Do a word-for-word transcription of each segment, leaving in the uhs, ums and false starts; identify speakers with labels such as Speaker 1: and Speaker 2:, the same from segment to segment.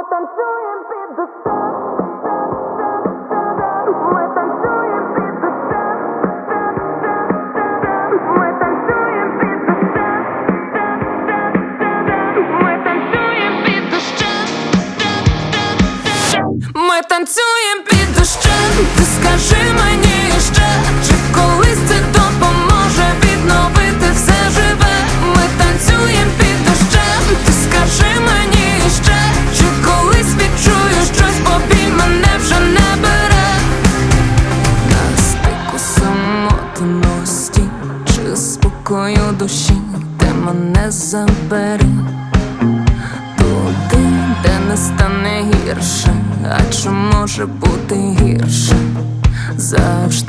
Speaker 1: танцюєм під дощем, ми танцюєм під дощем, ми танцюєм під дощем, ми танцюєм під дощем, ми танцюєм під дощем. Ти скажи мені ще, чи колись це допоможе відновити все живе. Ми танцюєм під дощем. Ти скажи мені ще, чи колись відчую щось, бо біль мене вже не бере. На стику самотності чи спокою душі, ти мене забери туди, де не стане гірше. А чи може бути гірше завжди?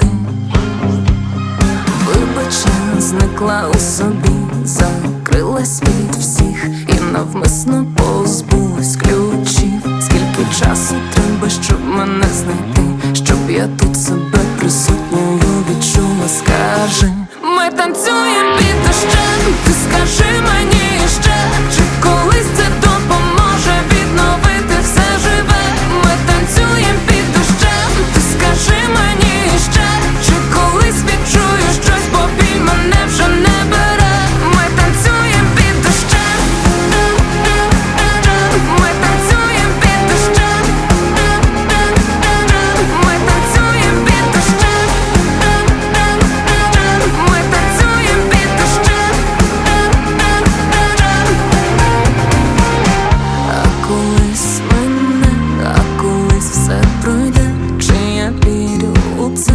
Speaker 1: Вибач, я зникла у собі, закрилась від всіх і навмисно позбулась ключів. Скільки часу треба, щоб мене знайти, щоб я тут себе присутньою відчула? Скажи, ми танцюєм під дощем. Ти скажи мені ще, чи колись це допоможе відновити все живе. Ми танцюєм під дощем. Ти скажи мені ще, чи колись відчую щось, бо біль мене вже не бере. Ми танцюєм під дощем. Ми танцюєм під дощем. Ми танцюєм під дощем. Ми танцюєм під дощем. А колись мене, а колись все пройде, чи я вірю у це?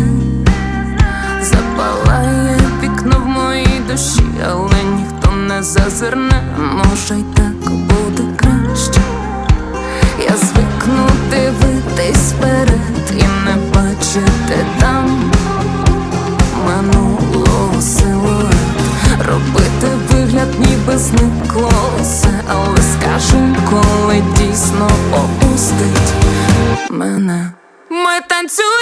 Speaker 1: Запалає вікно в моїй душі, але ніхто не зазирне. Може й так буде краще. Я звикну дивитись вперед і не бачити там минулого силует, робити вигляд, ніби зникло все. Але скажи, коли дійсно опустить мене. Ми танцюємо.